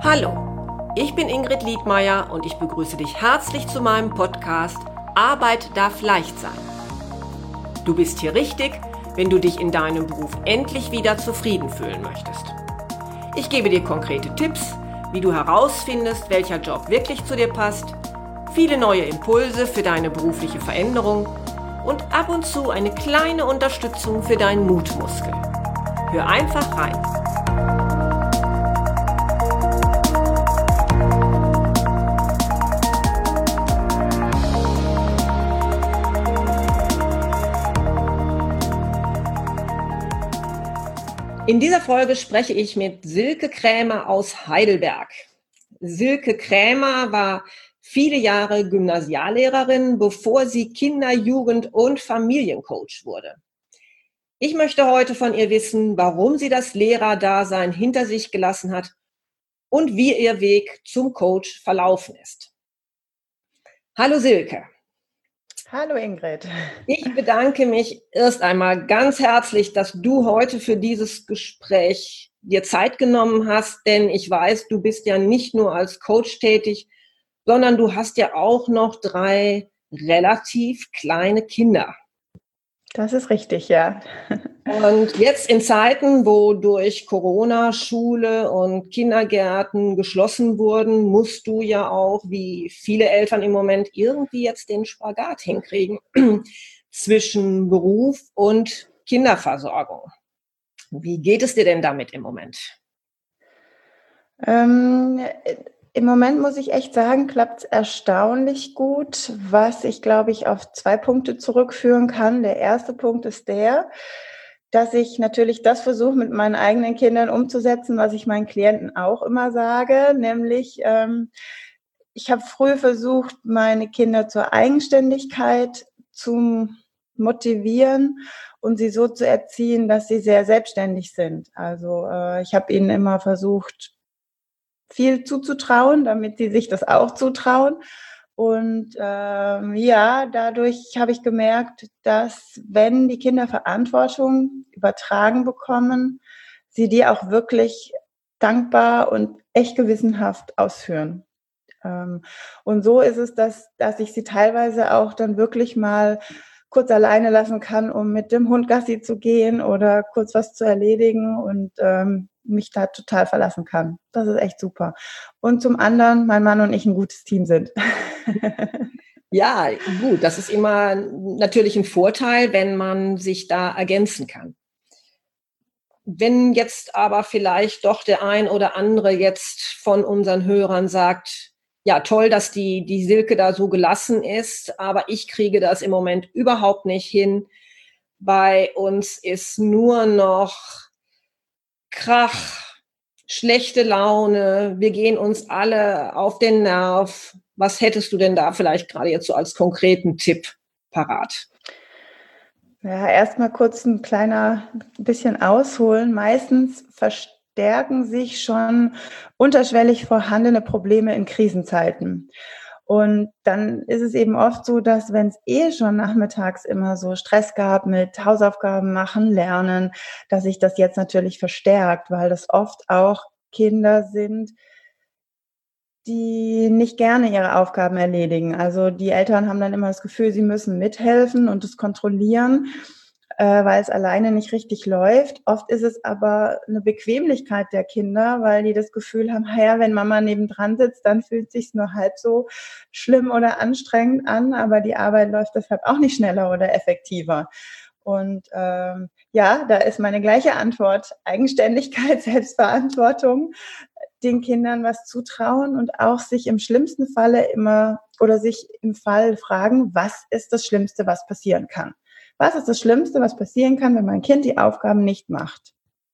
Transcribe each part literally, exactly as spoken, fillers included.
Hallo, ich bin Ingrid Liedmeier und ich begrüße dich herzlich zu meinem Podcast Arbeit darf leicht sein. Du bist hier richtig, wenn du dich in deinem Beruf endlich wieder zufrieden fühlen möchtest. Ich gebe dir konkrete Tipps, wie du herausfindest, welcher Job wirklich zu dir passt, viele neue Impulse für deine berufliche Veränderung und ab und zu eine kleine Unterstützung für deinen Mutmuskel. Hör einfach rein. In dieser Folge spreche ich mit Silke Krämer aus Heidelberg. Silke Krämer war viele Jahre Gymnasiallehrerin, bevor sie Kinder-, Jugend- und Familiencoach wurde. Ich möchte heute von ihr wissen, warum sie das Lehrerdasein hinter sich gelassen hat und wie ihr Weg zum Coach verlaufen ist. Hallo Silke. Hallo Ingrid. Ich bedanke mich erst einmal ganz herzlich, dass du heute für dieses Gespräch dir Zeit genommen hast, denn ich weiß, du bist ja nicht nur als Coach tätig, sondern du hast ja auch noch drei relativ kleine Kinder. Das ist richtig, ja. Und jetzt in Zeiten, wo durch Corona Schule und Kindergärten geschlossen wurden, musst du ja auch, wie viele Eltern im Moment, irgendwie jetzt den Spagat hinkriegen zwischen Beruf und Kinderversorgung. Wie geht es dir denn damit im Moment? Ähm, Im Moment muss ich echt sagen, klappt es erstaunlich gut, was ich, glaube ich, auf zwei Punkte zurückführen kann. Der erste Punkt ist der, dass ich natürlich das versuche, mit meinen eigenen Kindern umzusetzen, was ich meinen Klienten auch immer sage, nämlich ähm, ich habe früh versucht, meine Kinder zur Eigenständigkeit zu motivieren und sie so zu erziehen, dass sie sehr selbstständig sind. Also äh, ich habe ihnen immer versucht, viel zuzutrauen, damit sie sich das auch zutrauen. Und ähm, ja, dadurch habe ich gemerkt, dass wenn die Kinder Verantwortung übertragen bekommen, sie die auch wirklich dankbar und echt gewissenhaft ausführen. Ähm, und so ist es, dass, dass ich sie teilweise auch dann wirklich mal kurz alleine lassen kann, um mit dem Hund Gassi zu gehen oder kurz was zu erledigen und ähm, mich da total verlassen kann. Das ist echt super. Und zum anderen, mein Mann und ich ein gutes Team sind. Ja, gut, das ist immer natürlich ein Vorteil, wenn man sich da ergänzen kann. Wenn jetzt aber vielleicht doch der ein oder andere jetzt von unseren Hörern sagt, ja, toll, dass die, die Silke da so gelassen ist, aber ich kriege das im Moment überhaupt nicht hin. Bei uns ist nur noch Krach, schlechte Laune, wir gehen uns alle auf den Nerv. Was hättest du denn da vielleicht gerade jetzt so als konkreten Tipp parat? Ja, erstmal kurz ein kleiner bisschen ausholen. Meistens verstärken sich schon unterschwellig vorhandene Probleme in Krisenzeiten. Und dann ist es eben oft so, dass wenn es eh schon nachmittags immer so Stress gab mit Hausaufgaben machen, lernen, dass sich das jetzt natürlich verstärkt, weil das oft auch Kinder sind, die nicht gerne ihre Aufgaben erledigen. Also die Eltern haben dann immer das Gefühl, sie müssen mithelfen und es kontrollieren, äh, weil es alleine nicht richtig läuft. Oft ist es aber eine Bequemlichkeit der Kinder, weil die das Gefühl haben, ja, wenn Mama nebendran sitzt, dann fühlt es sich nur halb so schlimm oder anstrengend an, aber die Arbeit läuft deshalb auch nicht schneller oder effektiver. Und ähm, ja, da ist meine gleiche Antwort: Eigenständigkeit, Selbstverantwortung, den Kindern was zutrauen und auch sich im schlimmsten Falle immer oder sich im Fall fragen, was ist das Schlimmste, was passieren kann? Was ist das Schlimmste, was passieren kann, wenn mein Kind die Aufgaben nicht macht?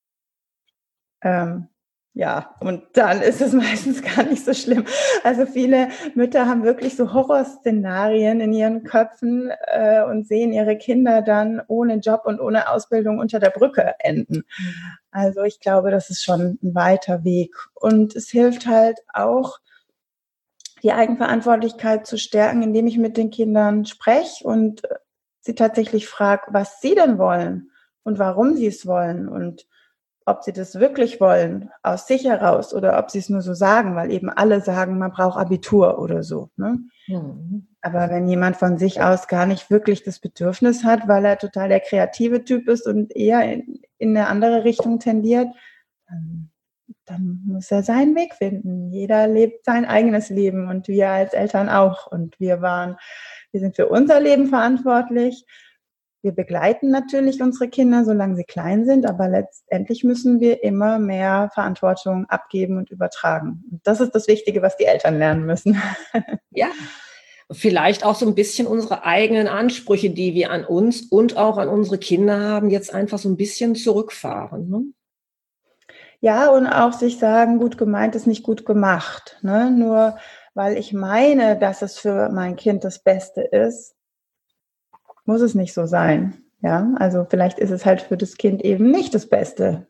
Ähm, ja, und dann ist es meistens gar nicht so schlimm. Also viele Mütter haben wirklich so Horrorszenarien in ihren Köpfen äh, und sehen ihre Kinder dann ohne Job und ohne Ausbildung unter der Brücke enden. Also ich glaube, das ist schon ein weiter Weg. Und es hilft halt auch, die Eigenverantwortlichkeit zu stärken, indem ich mit den Kindern spreche und sie tatsächlich frage, was sie denn wollen und warum sie es wollen. Und ob sie das wirklich wollen, aus sich heraus, oder ob sie es nur so sagen, weil eben alle sagen, man braucht Abitur oder so. Ne? Mhm. Aber wenn jemand von sich aus gar nicht wirklich das Bedürfnis hat, weil er total der kreative Typ ist und eher in, in eine andere Richtung tendiert, dann, dann muss er seinen Weg finden. Jeder lebt sein eigenes Leben und wir als Eltern auch. Und wir waren, wir sind für unser Leben verantwortlich. Wir begleiten natürlich unsere Kinder, solange sie klein sind, aber letztendlich müssen wir immer mehr Verantwortung abgeben und übertragen. Und das ist das Wichtige, was die Eltern lernen müssen. Ja, vielleicht auch so ein bisschen unsere eigenen Ansprüche, die wir an uns und auch an unsere Kinder haben, jetzt einfach so ein bisschen zurückfahren. Ne? Ja, und auch sich sagen, gut gemeint ist nicht gut gemacht. Ne? Nur weil ich meine, dass es für mein Kind das Beste ist, muss es nicht so sein. Ja, also vielleicht ist es halt für das Kind eben nicht das Beste.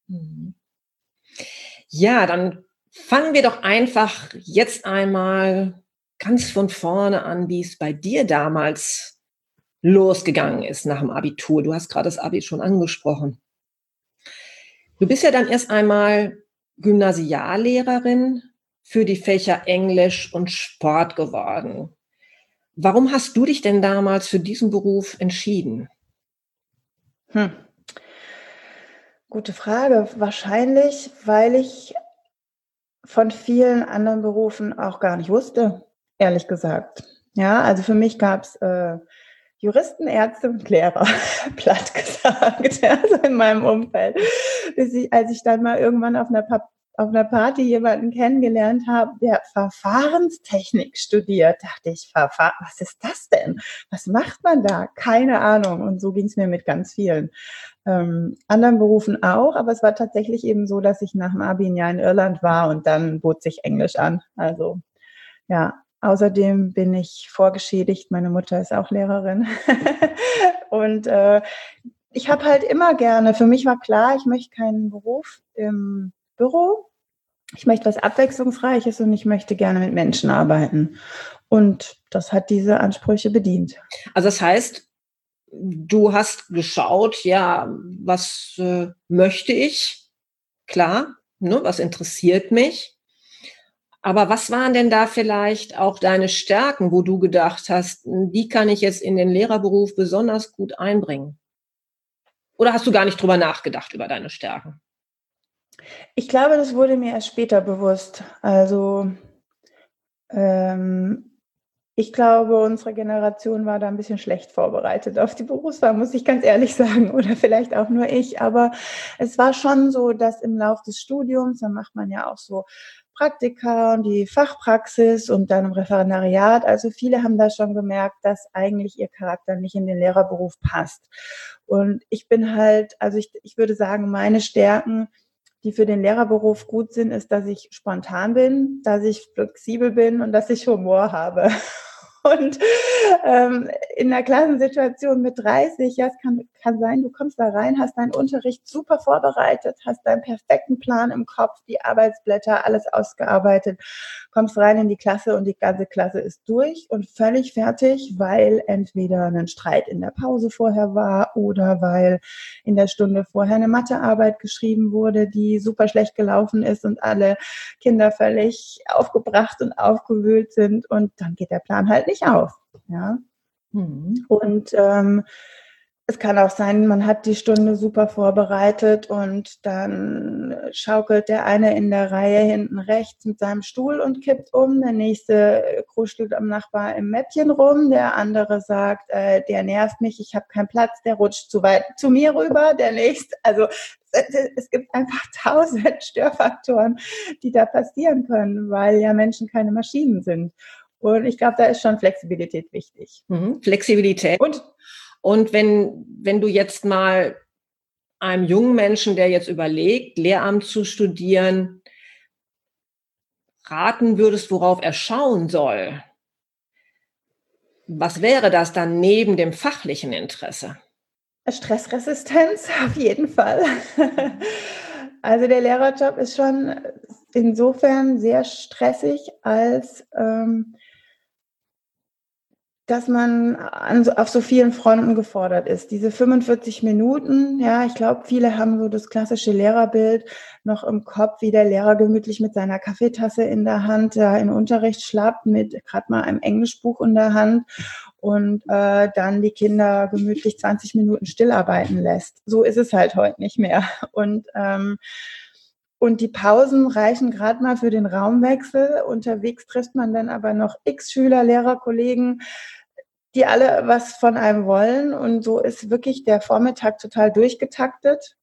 Ja, dann fangen wir doch einfach jetzt einmal ganz von vorne an, wie es bei dir damals losgegangen ist nach dem Abitur. Du hast gerade das Abi schon angesprochen. Du bist ja dann erst einmal Gymnasiallehrerin für die Fächer Englisch und Sport geworden. Warum hast du dich denn damals für diesen Beruf entschieden? Hm. Gute Frage. Wahrscheinlich, weil ich von vielen anderen Berufen auch gar nicht wusste, ehrlich gesagt. Ja, also für mich gab es äh, Juristen, Ärzte und Lehrer, platt gesagt, ja, so in meinem Umfeld. Bis ich, als ich dann mal irgendwann auf einer, pa- auf einer Party jemanden kennengelernt habe, der Verfahrenstechnik studiert, dachte ich, Verfahren, was ist das denn? Was macht man da? Keine Ahnung. Und so ging es mir mit ganz vielen ähm, anderen Berufen auch. Aber es war tatsächlich eben so, dass ich nach dem Abi ein Jahr in Irland war und dann bot sich Englisch an. Also ja, außerdem bin ich vorgeschädigt. Meine Mutter ist auch Lehrerin. Und äh, ich habe halt immer gerne, für mich war klar, ich möchte keinen Beruf im Büro. Ich möchte was Abwechslungsreiches und ich möchte gerne mit Menschen arbeiten. Und das hat diese Ansprüche bedient. Also das heißt, du hast geschaut, ja, was äh, möchte ich? Klar, ne, was interessiert mich? Aber was waren denn da vielleicht auch deine Stärken, wo du gedacht hast, die kann ich jetzt in den Lehrerberuf besonders gut einbringen? Oder hast du gar nicht drüber nachgedacht, über deine Stärken? Ich glaube, das wurde mir erst später bewusst. Also ähm, ich glaube, unsere Generation war da ein bisschen schlecht vorbereitet auf die Berufswahl, muss ich ganz ehrlich sagen. Oder vielleicht auch nur ich. Aber es war schon so, dass im Lauf des Studiums, da macht man ja auch so Praktika und die Fachpraxis und dann im Referendariat. Also viele haben da schon gemerkt, dass eigentlich ihr Charakter nicht in den Lehrerberuf passt. Und ich bin halt, also ich, ich würde sagen, meine Stärken, die für den Lehrerberuf gut sind, ist, dass ich spontan bin, dass ich flexibel bin und dass ich Humor habe. Und ähm, in einer Klassensituation mit dreißig, ja, es kann, kann sein, du kommst da rein, hast deinen Unterricht super vorbereitet, hast deinen perfekten Plan im Kopf, die Arbeitsblätter, alles ausgearbeitet, kommst rein in die Klasse und die ganze Klasse ist durch und völlig fertig, weil entweder ein Streit in der Pause vorher war oder weil in der Stunde vorher eine Mathearbeit geschrieben wurde, die super schlecht gelaufen ist und alle Kinder völlig aufgebracht und aufgewühlt sind und dann geht der Plan halt nicht auf. Ja. Mhm. Und ähm, es kann auch sein, man hat die Stunde super vorbereitet und dann schaukelt der eine in der Reihe hinten rechts mit seinem Stuhl und kippt um, der nächste kuschelt am Nachbar im Mäppchen rum, der andere sagt, äh, der nervt mich, ich habe keinen Platz, der rutscht zu weit zu mir rüber, der nächste, also es gibt einfach tausend Störfaktoren, die da passieren können, weil ja Menschen keine Maschinen sind. Und ich glaube, da ist schon Flexibilität wichtig. Mhm. Flexibilität. Und, und wenn, wenn du jetzt mal einem jungen Menschen, der jetzt überlegt, Lehramt zu studieren, raten würdest, worauf er schauen soll, was wäre das dann neben dem fachlichen Interesse? Stressresistenz, auf jeden Fall. Also der Lehrerjob ist schon insofern sehr stressig, als ähm, dass man an, so- auf so vielen Fronten gefordert ist. Diese fünfundvierzig Minuten, ja, ich glaube, viele haben so das klassische Lehrerbild noch im Kopf, wie der Lehrer gemütlich mit seiner Kaffeetasse in der Hand da in Unterricht schlappt, mit gerade mal einem Englischbuch in der Hand und äh, dann die Kinder gemütlich zwanzig Minuten stillarbeiten lässt. So ist es halt heute nicht mehr. Und ähm, und die Pausen reichen gerade mal für den Raumwechsel. Unterwegs trifft man dann aber noch x Schüler, Lehrer, Kollegen, die alle was von einem wollen. Und so ist wirklich der Vormittag total durchgetaktet.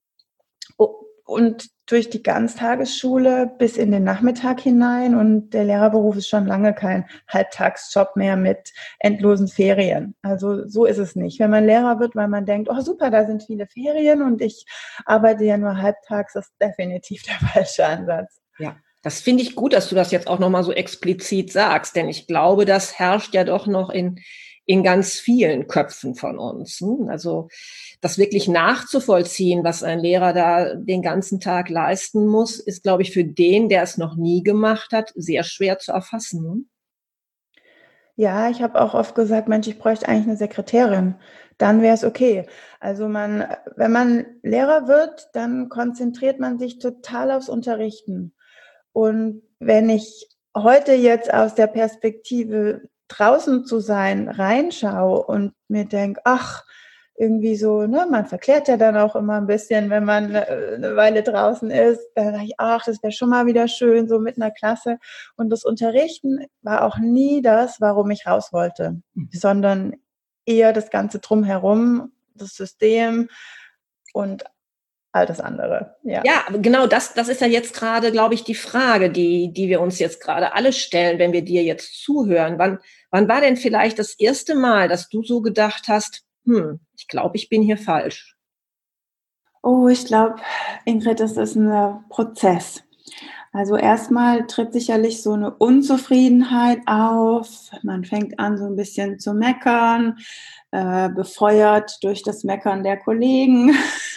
Und durch die Ganztagesschule bis in den Nachmittag hinein. Und der Lehrerberuf ist schon lange kein Halbtagsjob mehr mit endlosen Ferien. Also so ist es nicht. Wenn man Lehrer wird, weil man denkt, oh super, da sind viele Ferien und ich arbeite ja nur halbtags, das ist definitiv der falsche Ansatz. Ja, das finde ich gut, dass du das jetzt auch nochmal so explizit sagst, denn ich glaube, das herrscht ja doch noch in, in ganz vielen Köpfen von uns. Also das wirklich nachzuvollziehen, was ein Lehrer da den ganzen Tag leisten muss, ist, glaube ich, für den, der es noch nie gemacht hat, sehr schwer zu erfassen. Ja, ich habe auch oft gesagt, Mensch, ich bräuchte eigentlich eine Sekretärin. Dann wäre es okay. Also man, wenn man Lehrer wird, dann konzentriert man sich total aufs Unterrichten. Und wenn ich heute jetzt aus der Perspektive draußen zu sein reinschaue und mir denke, ach, irgendwie so, ne, man verklärt ja dann auch immer ein bisschen, wenn man eine Weile draußen ist. Dann dachte ich, ach, das wäre schon mal wieder schön, so mit einer Klasse. Und das Unterrichten war auch nie das, warum ich raus wollte, sondern eher das Ganze drumherum, das System und all das andere. Ja, Ja, aber genau das, das ist ja jetzt gerade, glaube ich, die Frage, die, die wir uns jetzt gerade alle stellen, wenn wir dir jetzt zuhören. Wann, wann war denn vielleicht das erste Mal, dass du so gedacht hast, hm, ich glaube, ich bin hier falsch? oh, ich glaube, Ingrid, das ist ein Prozess. Also erstmal tritt sicherlich so eine Unzufriedenheit auf. Man fängt an, so ein bisschen zu meckern, äh, befeuert durch das Meckern der Kollegen.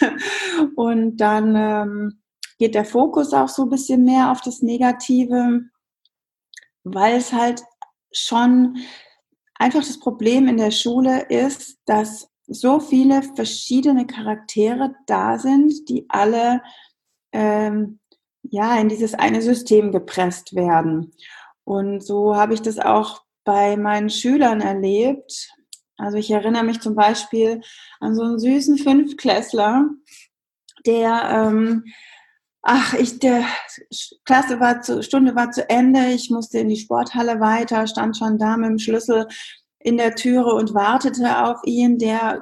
Und dann ähm, geht der Fokus auch so ein bisschen mehr auf das Negative, weil es halt schon einfach das Problem in der Schule ist, dass so viele verschiedene Charaktere da sind, die alle ähm, ja in dieses eine System gepresst werden. Und so habe ich das auch bei meinen Schülern erlebt. Also ich erinnere mich zum Beispiel an so einen süßen Fünftklässler, der ähm, ach, ich, der Klasse war zu, Stunde war zu Ende, ich musste in die Sporthalle weiter, stand schon da mit dem Schlüssel in der Türe und wartete auf ihn, der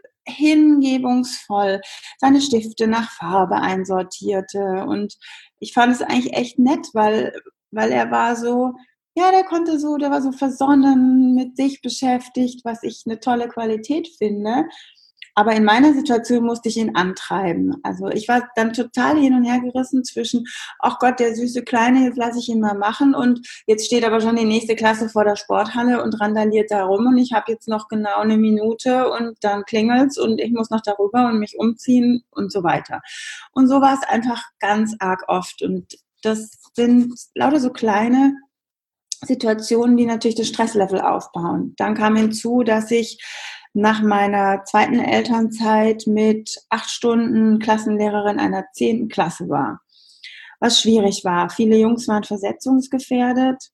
hingebungsvoll seine Stifte nach Farbe einsortierte. Und ich fand es eigentlich echt nett, weil, weil er war so, ja, der konnte so, der war so versonnen, mit sich beschäftigt, was ich eine tolle Qualität finde. Aber in meiner Situation musste ich ihn antreiben. Also ich war dann total hin und her gerissen zwischen, ach Gott, der süße Kleine, jetzt lasse ich ihn mal machen und jetzt steht aber schon die nächste Klasse vor der Sporthalle und randaliert da rum und ich habe jetzt noch genau eine Minute und dann klingelt's und ich muss noch darüber und mich umziehen und so weiter. Und so war es einfach ganz arg oft und das sind lauter so kleine Situationen, die natürlich das Stresslevel aufbauen. Dann kam hinzu, dass ich nach meiner zweiten Elternzeit mit acht Stunden Klassenlehrerin einer zehnten Klasse war, was schwierig war. Viele Jungs waren versetzungsgefährdet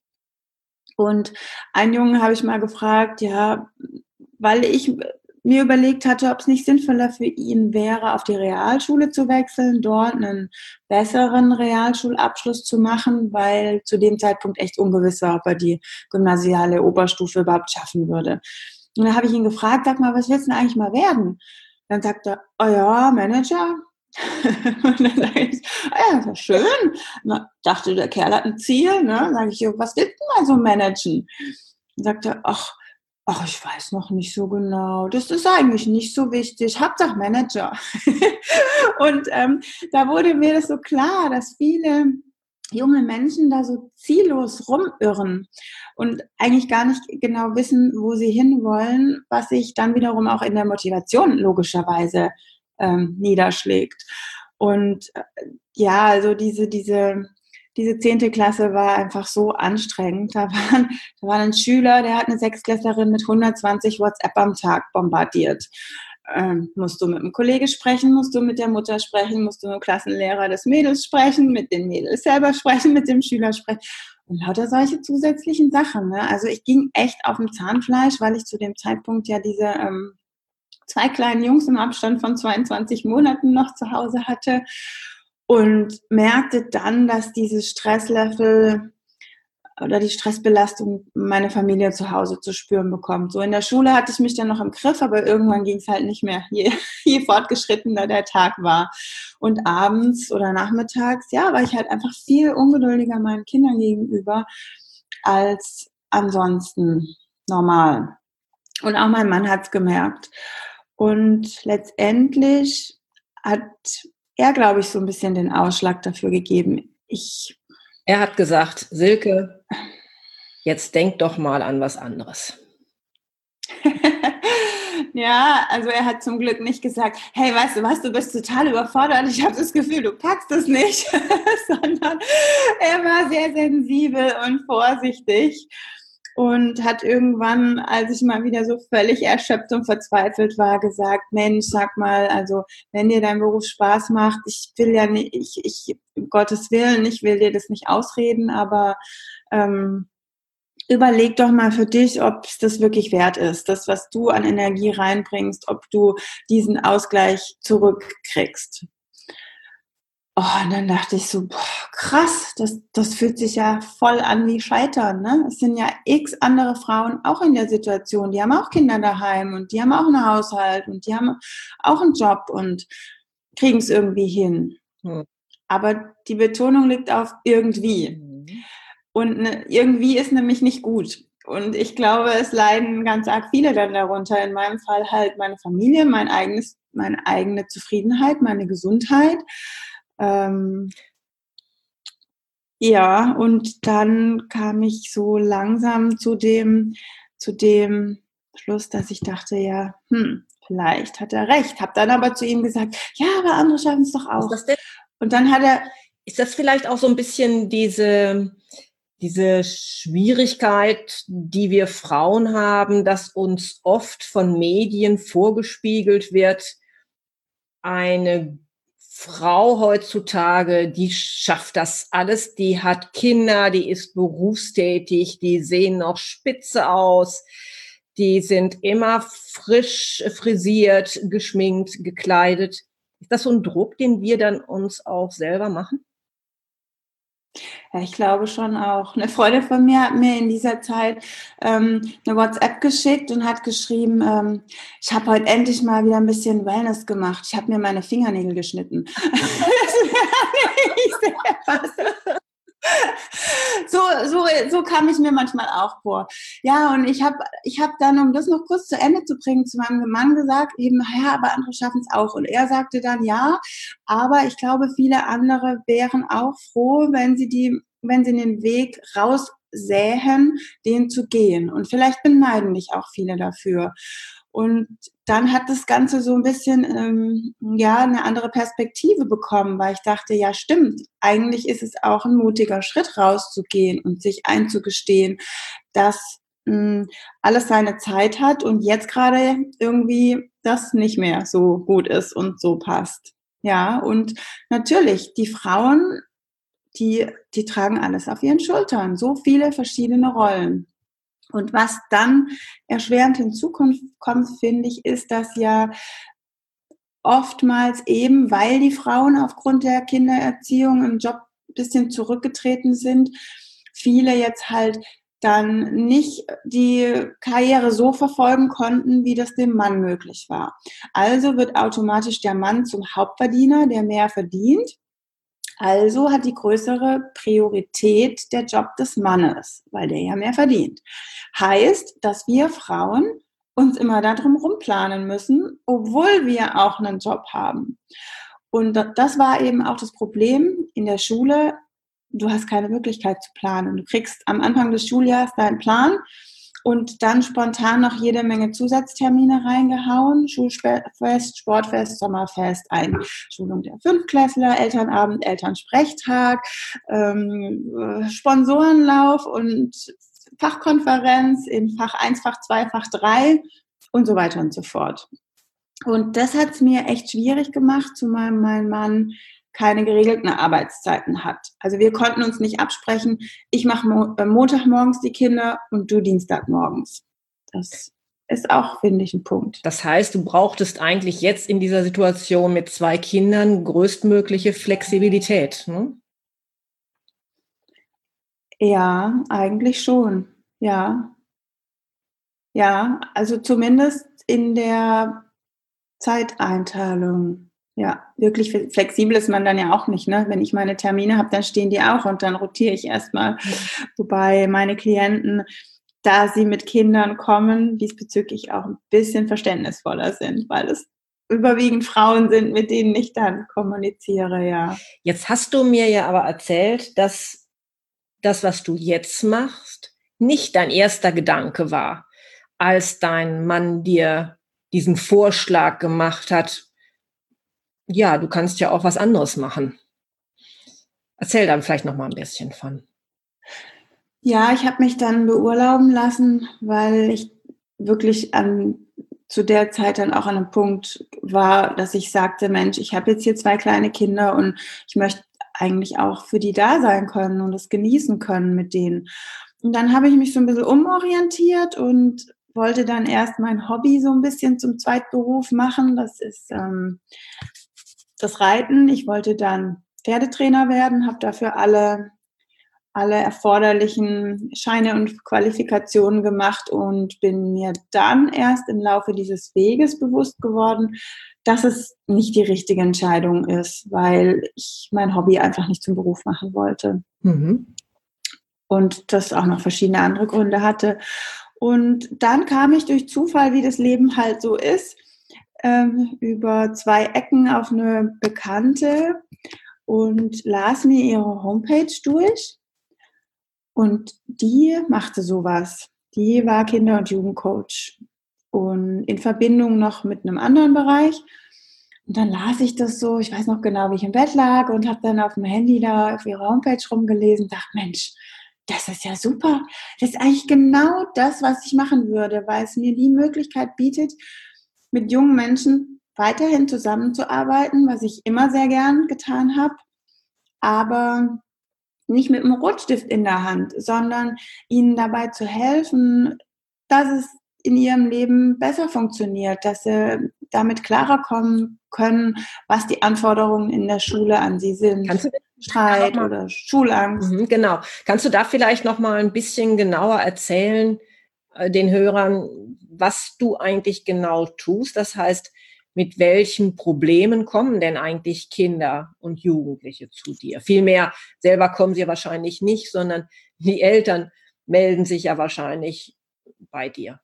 und einen Jungen habe ich mal gefragt, ja, weil ich mir überlegt hatte, ob es nicht sinnvoller für ihn wäre, auf die Realschule zu wechseln, dort einen besseren Realschulabschluss zu machen, weil zu dem Zeitpunkt echt ungewiss war, ob er die gymnasiale Oberstufe überhaupt schaffen würde. Und dann habe ich ihn gefragt, sag mal, was willst du denn eigentlich mal werden? Dann sagt er, oh ja, Manager. Und dann sage ich, oh ja, das ist schön. Na, dachte, der Kerl hat ein Ziel. Ne? Sage ich, was willst du mal so managen? Dann sagt er, ach, ach, ich weiß noch nicht so genau. Das ist eigentlich nicht so wichtig. Hauptsache Manager. Und ähm, da wurde mir das so klar, dass viele junge Menschen da so ziellos rumirren und eigentlich gar nicht genau wissen, wo sie hinwollen, was sich dann wiederum auch in der Motivation logischerweise ähm, niederschlägt. Und äh, ja, also diese, diese diese zehnte Klasse war einfach so anstrengend. Da, waren, da war ein Schüler, der hat eine Sechstklässlerin mit hundertzwanzig WhatsApp am Tag bombardiert. Ähm, musst du mit dem Kollege sprechen, musst du mit der Mutter sprechen, musst du mit dem Klassenlehrer des Mädels sprechen, mit den Mädels selber sprechen, mit dem Schüler sprechen und lauter solche zusätzlichen Sachen. Ne? Also ich ging echt auf dem Zahnfleisch, weil ich zu dem Zeitpunkt ja diese ähm, zwei kleinen Jungs im Abstand von zweiundzwanzig Monaten noch zu Hause hatte und merkte dann, dass dieses Stresslevel oder die Stressbelastung meine Familie zu Hause zu spüren bekommt. So in der Schule hatte ich mich dann noch im Griff, aber irgendwann ging es halt nicht mehr, je, je fortgeschrittener der Tag war. Und abends oder nachmittags, ja, war ich halt einfach viel ungeduldiger meinen Kindern gegenüber als ansonsten normal. Und auch mein Mann hat es gemerkt. Und letztendlich hat er, glaube ich, so ein bisschen den Ausschlag dafür gegeben. Ich Er hat gesagt, Silke, jetzt denk doch mal an was anderes. Ja, also er hat zum Glück nicht gesagt, hey, weißt du was, du bist total überfordert, ich habe das Gefühl, du packst es nicht, sondern er war sehr sensibel und vorsichtig und hat irgendwann, als ich mal wieder so völlig erschöpft und verzweifelt war, gesagt, Mensch, sag mal, also wenn dir dein Beruf Spaß macht, ich will ja nicht, ich, ich um Gottes Willen, ich will dir das nicht ausreden, aber ähm, überleg doch mal für dich, ob es das wirklich wert ist, das, was du an Energie reinbringst, ob du diesen Ausgleich zurückkriegst. Oh, und dann dachte ich so, boah, krass, das, das fühlt sich ja voll an wie Scheitern, ne? Es sind ja x andere Frauen auch in der Situation, die haben auch Kinder daheim und die haben auch einen Haushalt und die haben auch einen Job und kriegen es irgendwie hin. Hm. Aber die Betonung liegt auf irgendwie. Mhm. Und ne, irgendwie ist nämlich nicht gut. Und ich glaube, es leiden ganz arg viele dann darunter. In meinem Fall halt meine Familie, mein eigenes, meine eigene Zufriedenheit, meine Gesundheit. Ähm, ja, und dann kam ich so langsam zu dem, zu dem Schluss, dass ich dachte, ja, hm, vielleicht hat er recht. Hab dann aber zu ihm gesagt, ja, aber andere schaffen es doch auch. Ist das denn, und dann hat er... Ist das vielleicht auch so ein bisschen diese... diese Schwierigkeit, die wir Frauen haben, dass uns oft von Medien vorgespiegelt wird, eine Frau heutzutage, die schafft das alles, die hat Kinder, die ist berufstätig, die sehen noch spitze aus, die sind immer frisch frisiert, geschminkt, gekleidet. Ist das so ein Druck, den wir dann uns auch selber machen? Ja, ich glaube schon auch. Eine Freundin von mir hat mir in dieser Zeit ähm, eine WhatsApp geschickt und hat geschrieben, ähm, ich habe heute endlich mal wieder ein bisschen Wellness gemacht. Ich habe mir meine Fingernägel geschnitten. Ich sehr passend. So, so, so kam ich mir manchmal auch vor. Ja, und ich habe ich hab dann, um das noch kurz zu Ende zu bringen, zu meinem Mann gesagt, eben, ja, aber andere schaffen es auch. Und er sagte dann, ja, aber ich glaube, viele andere wären auch froh, wenn sie die, wenn sie den Weg raussähen, den zu gehen. Und vielleicht beneiden dich auch viele dafür. Und dann hat das Ganze so ein bisschen, ähm, ja, eine andere Perspektive bekommen, weil ich dachte, ja, stimmt, eigentlich ist es auch ein mutiger Schritt, rauszugehen und sich einzugestehen, dass mh, alles seine Zeit hat und jetzt gerade irgendwie das nicht mehr so gut ist und so passt. Ja, und natürlich, die Frauen, die, die tragen alles auf ihren Schultern, so viele verschiedene Rollen. Und was dann erschwerend hinzukommt, finde ich, ist, dass ja oftmals eben, weil die Frauen aufgrund der Kindererziehung im Job ein bisschen zurückgetreten sind, viele jetzt halt dann nicht die Karriere so verfolgen konnten, wie das dem Mann möglich war. Also wird automatisch der Mann zum Hauptverdiener, der mehr verdient. Also hat die größere Priorität der Job des Mannes, weil der ja mehr verdient. Heißt, dass wir Frauen uns immer darum rumplanen müssen, obwohl wir auch einen Job haben. Und das war eben auch das Problem in der Schule. Du hast keine Möglichkeit zu planen. Du kriegst am Anfang des Schuljahres deinen Plan und dann spontan noch jede Menge Zusatztermine reingehauen. Schulfest, Sportfest, Sommerfest, Einschulung der Fünftklässler, Elternabend, Elternsprechtag, ähm, Sponsorenlauf und Fachkonferenz in Fach eins, Fach zwei, Fach drei und so weiter und so fort. Und das hat es mir echt schwierig gemacht, zumal mein Mann keine geregelten Arbeitszeiten hat. Also wir konnten uns nicht absprechen, ich mache Mo- äh, Montagmorgens die Kinder und du Dienstagmorgens. Das ist auch, finde ich, ein Punkt. Das heißt, du brauchtest eigentlich jetzt in dieser Situation mit zwei Kindern größtmögliche Flexibilität, ne? Ja, eigentlich schon. Ja. Ja, also zumindest in der Zeiteinteilung. Ja, wirklich flexibel ist man dann ja auch nicht, ne? Wenn ich meine Termine habe, dann stehen die auch und dann rotiere ich erstmal. Wobei meine Klienten, da sie mit Kindern kommen, diesbezüglich auch ein bisschen verständnisvoller sind, weil es überwiegend Frauen sind, mit denen ich dann kommuniziere, ja. Jetzt hast du mir ja aber erzählt, dass das, was du jetzt machst, nicht dein erster Gedanke war, als dein Mann dir diesen Vorschlag gemacht hat, ja, du kannst ja auch was anderes machen. Erzähl dann vielleicht noch mal ein bisschen von. Ja, ich habe mich dann beurlauben lassen, weil ich wirklich an zu der Zeit dann auch an einem Punkt war, dass ich sagte, Mensch, ich habe jetzt hier zwei kleine Kinder und ich möchte eigentlich auch für die da sein können und es genießen können mit denen. Und dann habe ich mich so ein bisschen umorientiert und wollte dann erst mein Hobby so ein bisschen zum Zweitberuf machen. Das ist ähm, das Reiten. Ich wollte dann Pferdetrainer werden, habe dafür alle alle erforderlichen Scheine und Qualifikationen gemacht und bin mir dann erst im Laufe dieses Weges bewusst geworden, dass es nicht die richtige Entscheidung ist, weil ich mein Hobby einfach nicht zum Beruf machen wollte. Mhm. Und das auch noch verschiedene andere Gründe hatte. Und dann kam ich durch Zufall, wie das Leben halt so ist, ähm, über zwei Ecken auf eine Bekannte und las mir ihre Homepage durch. Und die machte sowas. Die war Kinder- und Jugendcoach und in Verbindung noch mit einem anderen Bereich. Und dann las ich das so, ich weiß noch genau, wie ich im Bett lag und habe dann auf dem Handy da auf ihrer Homepage rumgelesen und dachte, Mensch, das ist ja super. Das ist eigentlich genau das, was ich machen würde, weil es mir die Möglichkeit bietet, mit jungen Menschen weiterhin zusammenzuarbeiten, was ich immer sehr gern getan habe, aber nicht mit einem Rotstift in der Hand, sondern ihnen dabei zu helfen, dass es in ihrem Leben besser funktioniert, dass sie damit klarer kommen können, was die Anforderungen in der Schule an sie sind. Kannst du Streit oder Schulangst. Mhm, genau. Kannst du da vielleicht noch mal ein bisschen genauer erzählen, äh, den Hörern, was du eigentlich genau tust? Das heißt, mit welchen Problemen kommen denn eigentlich Kinder und Jugendliche zu dir? Vielmehr selber kommen sie ja wahrscheinlich nicht, sondern die Eltern melden sich ja wahrscheinlich bei dir.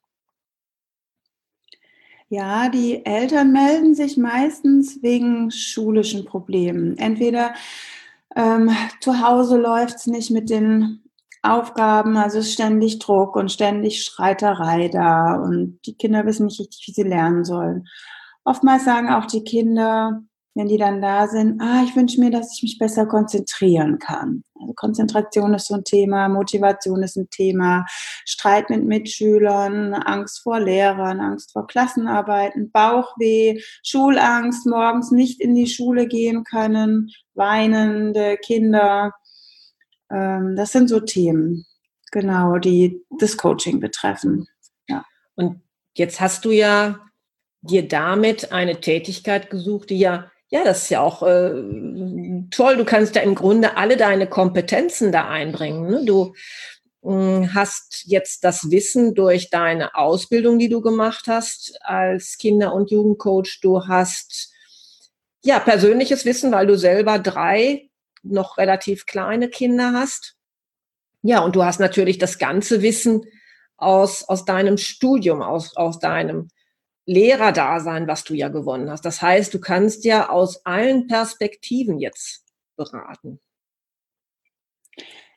Ja, die Eltern melden sich meistens wegen schulischen Problemen. Entweder ähm, zu Hause läuft's nicht mit den Aufgaben, also ist ständig Druck und ständig Streiterei da und die Kinder wissen nicht richtig, wie sie lernen sollen. Oftmals sagen auch die Kinder, wenn die dann da sind, ah, ich wünsche mir, dass ich mich besser konzentrieren kann. Also Konzentration ist so ein Thema, Motivation ist ein Thema, Streit mit Mitschülern, Angst vor Lehrern, Angst vor Klassenarbeiten, Bauchweh, Schulangst, morgens nicht in die Schule gehen können, weinende Kinder. Ähm, das sind so Themen, genau, die das Coaching betreffen. Ja. Und jetzt hast du ja dir damit eine Tätigkeit gesucht, die ja, ja, das ist ja auch äh, toll. Du kannst ja im Grunde alle deine Kompetenzen da einbringen. Ne? Du mh, hast jetzt das Wissen durch deine Ausbildung, die du gemacht hast als Kinder- und Jugendcoach. Du hast ja persönliches Wissen, weil du selber drei noch relativ kleine Kinder hast. Ja, und du hast natürlich das ganze Wissen aus, aus deinem Studium, aus, aus deinem Lehrerdasein, was du ja gewonnen hast. Das heißt, du kannst ja aus allen Perspektiven jetzt beraten.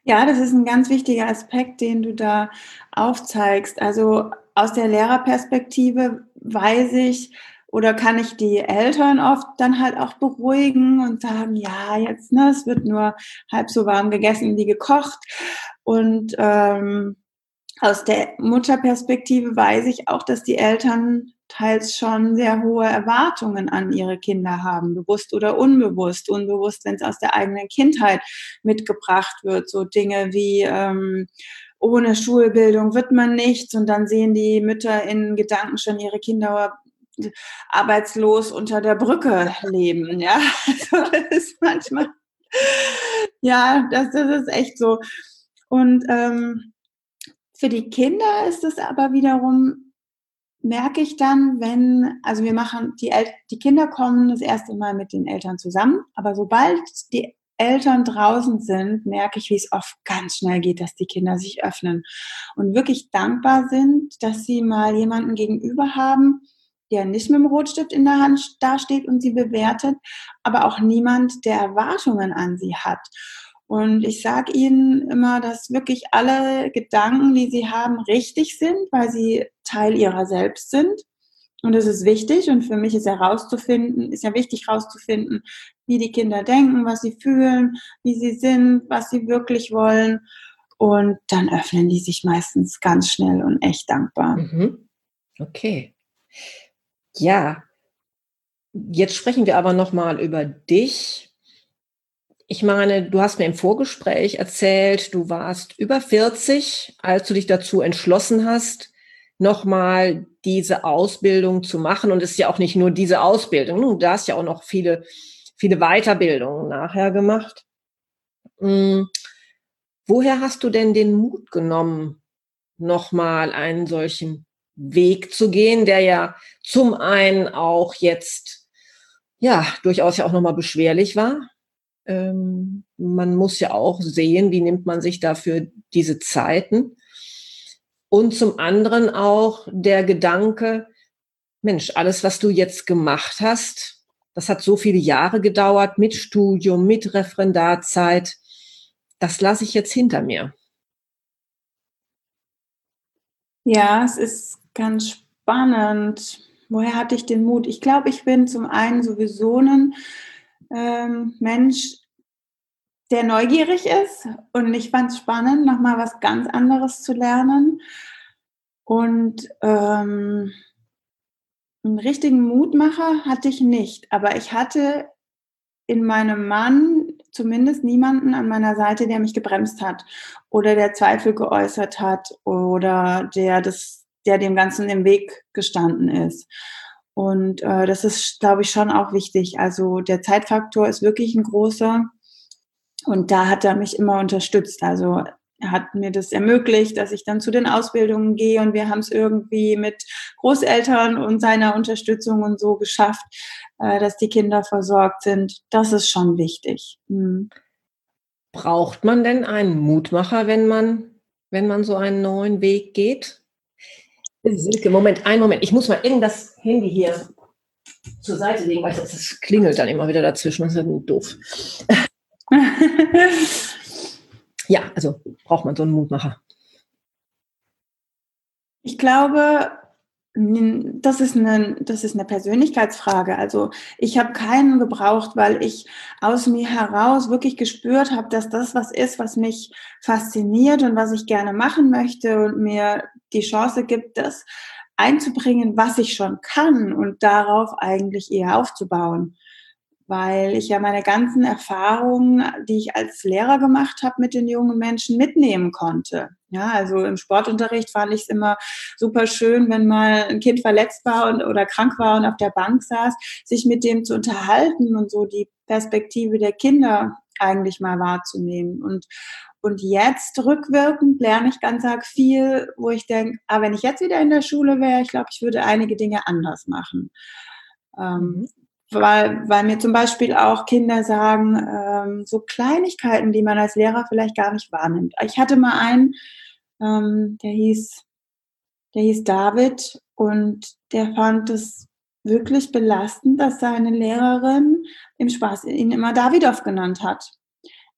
Ja, das ist ein ganz wichtiger Aspekt, den du da aufzeigst. Also, aus der Lehrerperspektive weiß ich oder kann ich die Eltern oft dann halt auch beruhigen und sagen: „Ja, jetzt, ne, es wird nur halb so warm gegessen wie gekocht.“ Und, ähm aus der Mutterperspektive weiß ich auch, dass die Eltern teils schon sehr hohe Erwartungen an ihre Kinder haben, bewusst oder unbewusst. Unbewusst, wenn es aus der eigenen Kindheit mitgebracht wird, so Dinge wie, ähm, ohne Schulbildung wird man nichts, und dann sehen die Mütter in Gedanken schon ihre Kinder arbeitslos unter der Brücke leben, ja. Also, das ist manchmal ja, das das ist echt so. Und, ähm für die Kinder ist es aber wiederum, merke ich dann, wenn also wir machen die El die Kinder kommen das erste Mal mit den Eltern zusammen, aber sobald die Eltern draußen sind, merke ich, wie es oft ganz schnell geht, dass die Kinder sich öffnen und wirklich dankbar sind, dass sie mal jemanden gegenüber haben, der nicht mit dem Rotstift in der Hand dasteht und sie bewertet, aber auch niemand, der Erwartungen an sie hat. Und ich sage ihnen immer, dass wirklich alle Gedanken, die sie haben, richtig sind, weil sie Teil ihrer selbst sind. Und das ist wichtig. Und für mich ist herauszufinden, ist ja wichtig herauszufinden, wie die Kinder denken, was sie fühlen, wie sie sind, was sie wirklich wollen. Und dann öffnen die sich meistens ganz schnell und echt dankbar. Mhm. Okay. Ja, jetzt sprechen wir aber noch mal über dich. Ich meine, du hast mir im Vorgespräch erzählt, du warst über vierzig, als du dich dazu entschlossen hast, noch mal diese Ausbildung zu machen. Und es ist ja auch nicht nur diese Ausbildung. Du hast ja auch noch viele, viele Weiterbildungen nachher gemacht. Hm, woher hast du denn den Mut genommen, noch mal einen solchen Weg zu gehen, der ja zum einen auch jetzt, ja, durchaus ja auch noch mal beschwerlich war? Ähm, man muss ja auch sehen, wie nimmt man sich dafür diese Zeiten. Und zum anderen auch der Gedanke, Mensch, alles, was du jetzt gemacht hast, das hat so viele Jahre gedauert mit Studium, mit Referendarzeit. Das lasse ich jetzt hinter mir. Ja, es ist ganz spannend. Woher hatte ich den Mut? Ich glaube, ich bin zum einen sowieso ein ähm, Mensch, der neugierig ist, und ich fand es spannend, noch mal was ganz anderes zu lernen. Und, ähm, 'n richtigen Mutmacher hatte ich nicht, aber ich hatte in meinem Mann zumindest niemanden an meiner Seite, der mich gebremst hat oder der Zweifel geäußert hat oder der das der dem Ganzen im Weg gestanden ist. Und, äh, das ist, glaube ich, schon auch wichtig. Also, der Zeitfaktor ist wirklich 'n großer. Und da hat er mich immer unterstützt. Also, er hat mir das ermöglicht, dass ich dann zu den Ausbildungen gehe, und wir haben es irgendwie mit Großeltern und seiner Unterstützung und so geschafft, äh, dass die Kinder versorgt sind. Das ist schon wichtig. Mhm. Braucht man denn einen Mutmacher, wenn man, wenn man so einen neuen Weg geht? Silke, Moment, einen Moment. Ich muss mal eben das Handy hier zur Seite legen, weil das, das klingelt dann immer wieder dazwischen. Das ist ja doof. Ja, also braucht man so einen Mutmacher. Ich glaube, hm, das ist 'ne das ist 'ne Persönlichkeitsfrage. Also, ich habe keinen gebraucht, weil ich aus mir heraus wirklich gespürt habe, dass das was ist, was mich fasziniert und was ich gerne machen möchte und mir die Chance gibt, das einzubringen, was ich schon kann, und darauf eigentlich eher aufzubauen. Weil ich ja meine ganzen Erfahrungen, die ich als Lehrer gemacht habe, mit den jungen Menschen mitnehmen konnte. Ja, also im Sportunterricht fand ich es immer super schön, wenn mal ein Kind verletzt war und oder krank war und auf der Bank saß, sich mit dem zu unterhalten und so die Perspektive der Kinder eigentlich mal wahrzunehmen. Und und jetzt rückwirkend lerne ich ganz arg viel, wo ich denke: „Ah, wenn ich jetzt wieder in der Schule wäre, ich glaube, ich würde einige Dinge anders machen.“ Ähm, Mhm. weil weil mir zum Beispiel auch Kinder sagen, ähm, so Kleinigkeiten, die man als Lehrer vielleicht gar nicht wahrnimmt. Ich hatte mal einen, ähm, der hieß der hieß David, und der fand es wirklich belastend, dass seine Lehrerin im Spaß ihn immer Davidoff genannt hat.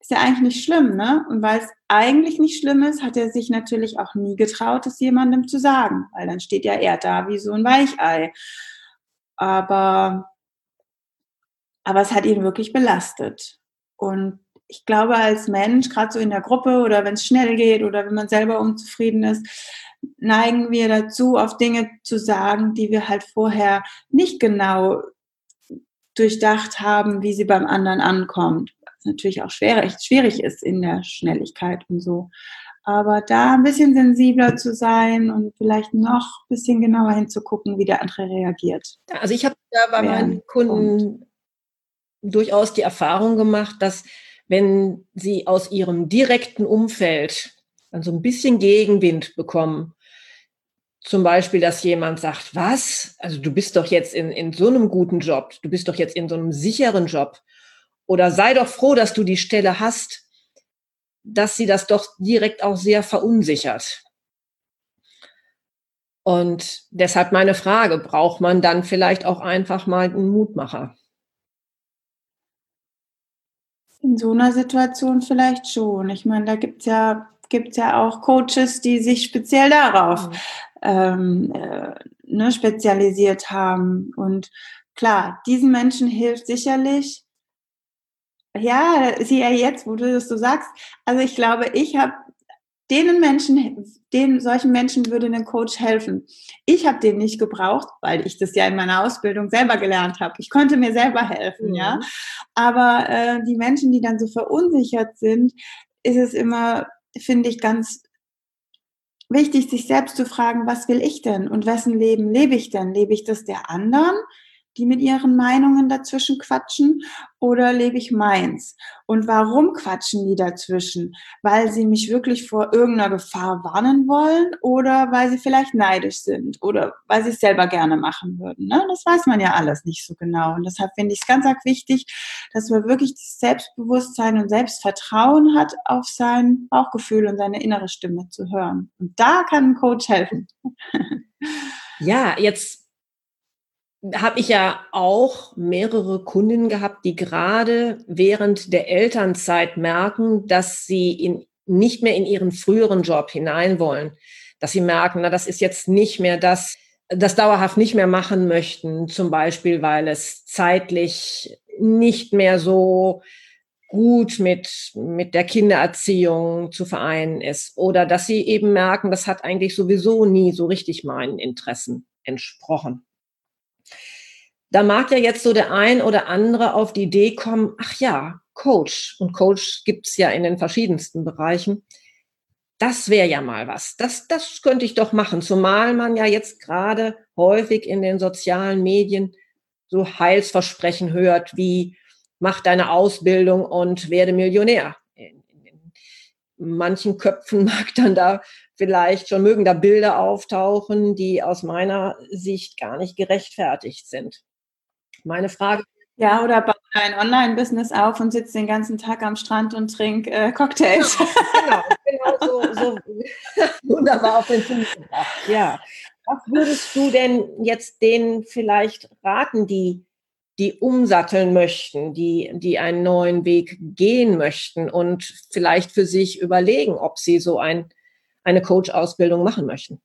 ist ja eigentlich nicht schlimm, ne? Und weil es eigentlich nicht schlimm ist, hat er sich natürlich auch nie getraut, es jemandem zu sagen, weil dann steht ja er da wie so ein Weichei. Aber, aber es hat ihn wirklich belastet. Und ich glaube, als Mensch, gerade so in der Gruppe oder wenn es schnell geht oder wenn man selber unzufrieden ist, neigen wir dazu, auf Dinge zu sagen, die wir halt vorher nicht genau durchdacht haben, wie sie beim anderen ankommt. Was natürlich auch schwierig, schwierig ist in der Schnelligkeit und so. Aber da ein bisschen sensibler zu sein und vielleicht noch ein bisschen genauer hinzugucken, wie der andere reagiert. Also ich habe ja bei meinen Kunden durchaus die Erfahrung gemacht, dass wenn sie aus ihrem direkten Umfeld dann so ein bisschen Gegenwind bekommen, zum Beispiel, dass jemand sagt, was? Also du bist doch jetzt in, in so einem guten Job, du bist doch jetzt in so einem sicheren Job oder sei doch froh, dass du die Stelle hast, dass sie das doch direkt auch sehr verunsichert. Und deshalb meine Frage, braucht man dann vielleicht auch einfach mal einen Mutmacher? In so einer Situation vielleicht schon. Ich meine, da gibt's ja gibt's ja auch Coaches, die sich speziell darauf Mhm. ähm, äh, ne, spezialisiert haben. Und klar, diesen Menschen hilft sicherlich, ja, sieh ja jetzt, wo du das so sagst. Also ich glaube, ich habe denen Menschen, den solchen Menschen würde ein Coach helfen. Ich habe den nicht gebraucht, weil ich das ja in meiner Ausbildung selber gelernt habe. Ich konnte mir selber helfen, Mhm. ja. Aber äh, die Menschen, die dann so verunsichert sind, ist es immer, finde ich, ganz wichtig, sich selbst zu fragen, was will ich denn und wessen Leben lebe ich denn? Lebe ich das der anderen, die mit ihren Meinungen dazwischen quatschen, oder lebe ich meins? Und warum quatschen die dazwischen? Weil sie mich wirklich vor irgendeiner Gefahr warnen wollen oder weil sie vielleicht neidisch sind oder weil sie es selber gerne machen würden. Ne? Das weiß man ja alles nicht so genau. Und deshalb finde ich es ganz arg wichtig, dass man wirklich das Selbstbewusstsein und Selbstvertrauen hat, auf sein Bauchgefühl und seine innere Stimme zu hören. Und da kann ein Coach helfen. Ja, jetzt habe ich ja auch mehrere Kundinnen gehabt, die gerade während der Elternzeit merken, dass sie in, nicht mehr in ihren früheren Job hinein wollen. Dass sie merken, na, das ist jetzt nicht mehr das, das dauerhaft nicht mehr machen möchten, zum Beispiel, weil es zeitlich nicht mehr so gut mit, mit der Kindererziehung zu vereinen ist. Oder dass sie eben merken, das hat eigentlich sowieso nie so richtig meinen Interessen entsprochen. Da mag ja jetzt so der ein oder andere auf die Idee kommen, ach ja, Coach. Und Coach gibt's ja in den verschiedensten Bereichen. Das wäre ja mal was. Das, das könnte ich doch machen. Zumal man ja jetzt gerade häufig in den sozialen Medien so Heilsversprechen hört, wie mach deine Ausbildung und werde Millionär. In, in manchen Köpfen mag dann da vielleicht schon, mögen da Bilder auftauchen, die aus meiner Sicht gar nicht gerechtfertigt sind. Meine Frage. Ja, oder baue ein Online-Business auf und sitze den ganzen Tag am Strand und trinke äh, Cocktails. Genau, genau, genau so, so wunderbar auf den Punkt gebracht. Ja. Was würdest du denn jetzt denen vielleicht raten, die, die umsatteln möchten, die, die einen neuen Weg gehen möchten und vielleicht für sich überlegen, ob sie so ein, eine Coach-Ausbildung machen möchten?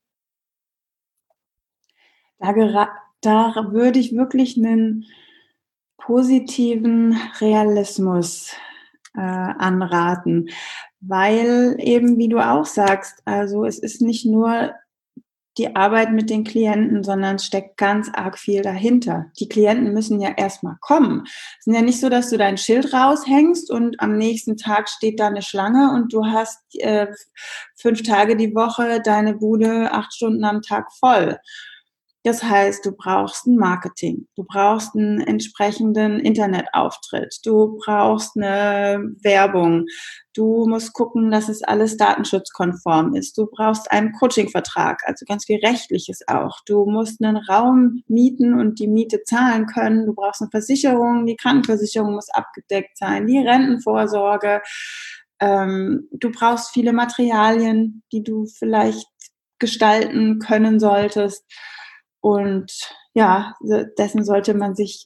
Da, gera- da würde ich wirklich einen positiven Realismus äh, anraten, weil eben, wie du auch sagst, also es ist nicht nur die Arbeit mit den Klienten, sondern es steckt ganz arg viel dahinter. Die Klienten müssen ja erstmal kommen. Es ist ja nicht so, dass du dein Schild raushängst und am nächsten Tag steht da eine Schlange und du hast äh, fünf Tage die Woche deine Bude acht Stunden am Tag voll. Das heißt, du brauchst ein Marketing, du brauchst einen entsprechenden Internetauftritt, du brauchst eine Werbung, du musst gucken, dass es alles datenschutzkonform ist, du brauchst einen Coachingvertrag, also ganz viel Rechtliches auch. Du musst einen Raum mieten und die Miete zahlen können, du brauchst eine Versicherung, die Krankenversicherung muss abgedeckt sein, die Rentenvorsorge, ähm, du brauchst viele Materialien, die du vielleicht gestalten können solltest. Und ja, dessen sollte man sich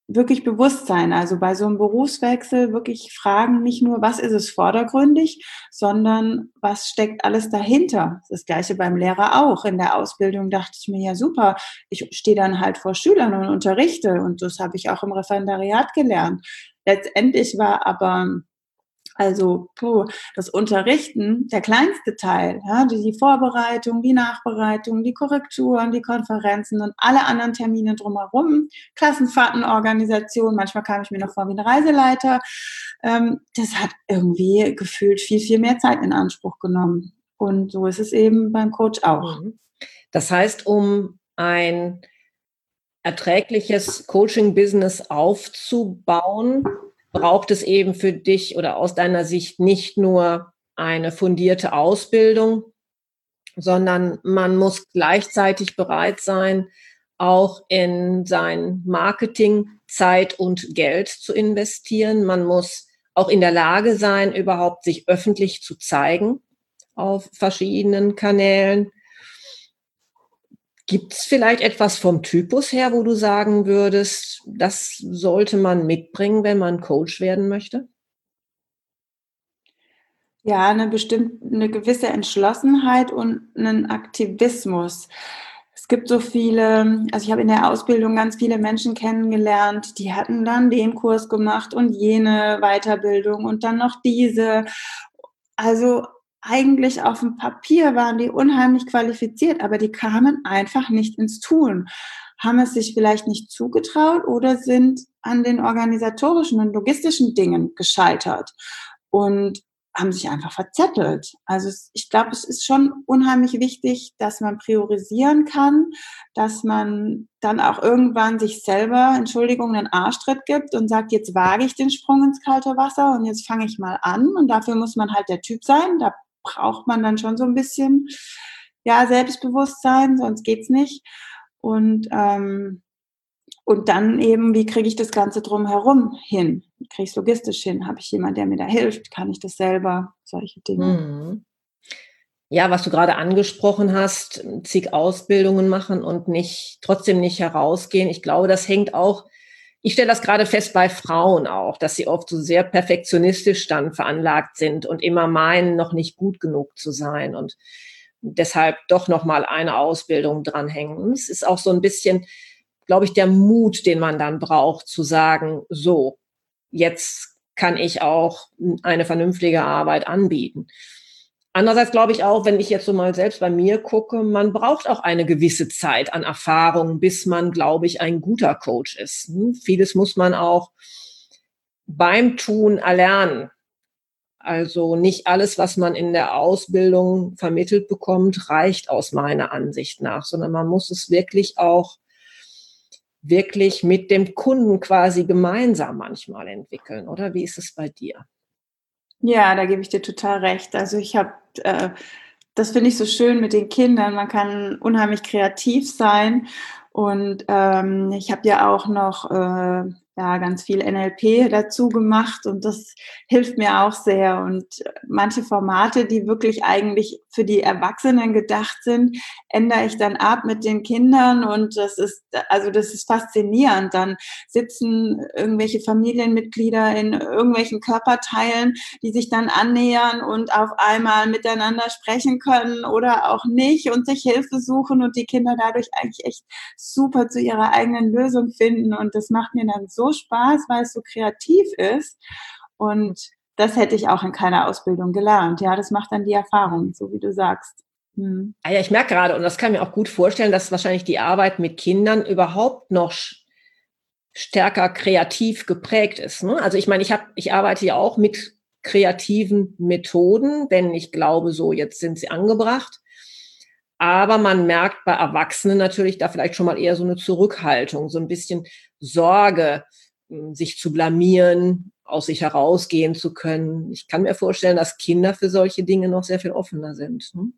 wirklich bewusst sein. Also bei so einem Berufswechsel wirklich fragen, nicht nur, was ist es vordergründig, sondern was steckt alles dahinter. Das Gleiche beim Lehrer auch. In der Ausbildung dachte ich mir, ja super, ich stehe dann halt vor Schülern und unterrichte und das habe ich auch im Referendariat gelernt. Letztendlich war aber also puh, das Unterrichten der kleinste Teil, ja, die, die Vorbereitung, die Nachbereitung, die Korrekturen, die Konferenzen und alle anderen Termine drumherum, Klassenfahrtenorganisation, manchmal kam ich mir noch vor wie ein Reiseleiter. Ähm, das hat irgendwie gefühlt viel, viel mehr Zeit in Anspruch genommen. Und so ist es eben beim Coach auch. Das heißt, um ein erträgliches Coaching-Business aufzubauen, braucht es eben für dich oder aus deiner Sicht nicht nur eine fundierte Ausbildung, sondern man muss gleichzeitig bereit sein, auch in sein Marketing Zeit und Geld zu investieren. Man muss auch in der Lage sein, überhaupt sich öffentlich zu zeigen auf verschiedenen Kanälen. Gibt es vielleicht etwas vom Typus her, wo du sagen würdest, das sollte man mitbringen, wenn man Coach werden möchte? Ja, eine bestimmt eine gewisse Entschlossenheit und einen Aktivismus. Es gibt so viele, also ich habe in der Ausbildung ganz viele Menschen kennengelernt, die hatten dann den Kurs gemacht und jene Weiterbildung und dann noch diese. Also eigentlich auf dem Papier waren die unheimlich qualifiziert, aber die kamen einfach nicht ins Tun, haben es sich vielleicht nicht zugetraut oder sind an den organisatorischen und logistischen Dingen gescheitert und haben sich einfach verzettelt. Also es, ich glaube, es ist schon unheimlich wichtig, dass man priorisieren kann, dass man dann auch irgendwann sich selber, Entschuldigung, einen Arschtritt gibt und sagt, jetzt wage ich den Sprung ins kalte Wasser und jetzt fange ich mal an. Und dafür muss man halt der Typ sein. Da braucht man dann schon so ein bisschen, ja, Selbstbewusstsein, sonst geht's nicht. Und ähm, und dann eben, wie kriege ich das Ganze drumherum hin? Wie kriege ich es logistisch hin? Habe ich jemanden, der mir da hilft? Kann ich das selber? Solche Dinge. Mhm. Ja, was du gerade angesprochen hast, zig Ausbildungen machen und nicht, trotzdem nicht herausgehen. Ich glaube, das hängt auch, ich stelle das gerade fest bei Frauen auch, dass sie oft so sehr perfektionistisch dann veranlagt sind und immer meinen, noch nicht gut genug zu sein und deshalb doch noch mal eine Ausbildung dranhängen. Es ist auch so ein bisschen, glaube ich, der Mut, den man dann braucht, zu sagen, so, jetzt kann ich auch eine vernünftige Arbeit anbieten. Andererseits glaube ich auch, wenn ich jetzt so mal selbst bei mir gucke, man braucht auch eine gewisse Zeit an Erfahrung, bis man, glaube ich, ein guter Coach ist. Hm? Vieles muss man auch beim Tun erlernen. Also nicht alles, was man in der Ausbildung vermittelt bekommt, reicht aus meiner Ansicht nach, sondern man muss es wirklich auch wirklich mit dem Kunden quasi gemeinsam manchmal entwickeln, oder? Wie ist es bei dir? Ja, da gebe ich dir total recht. Also ich habe, äh, das finde ich so schön mit den Kindern. Man kann unheimlich kreativ sein. Und ähm, ich habe ja auch noch äh, ja, ganz viel N L P dazu gemacht und das hilft mir auch sehr. Und manche Formate, die wirklich eigentlich für die Erwachsenen gedacht sind, ändere ich dann ab mit den Kindern und das ist, also das ist faszinierend. Dann sitzen irgendwelche Familienmitglieder in irgendwelchen Körperteilen, die sich dann annähern und auf einmal miteinander sprechen können oder auch nicht und sich Hilfe suchen und die Kinder dadurch eigentlich echt super zu ihrer eigenen Lösung finden und das macht mir dann so Spaß, weil es so kreativ ist und das hätte ich auch in keiner Ausbildung gelernt. Ja, das macht dann die Erfahrung, so wie du sagst. Hm. Ah ja, ich merke gerade, und das kann ich mir auch gut vorstellen, dass wahrscheinlich die Arbeit mit Kindern überhaupt noch stärker kreativ geprägt ist. Ne? Also ich meine, ich habe, ich arbeite ja auch mit kreativen Methoden, denn ich glaube, so jetzt sind sie angebracht. Aber man merkt bei Erwachsenen natürlich da vielleicht schon mal eher so eine Zurückhaltung, so ein bisschen Sorge, sich zu blamieren, aus sich herausgehen zu können. Ich kann mir vorstellen, dass Kinder für solche Dinge noch sehr viel offener sind. Hm?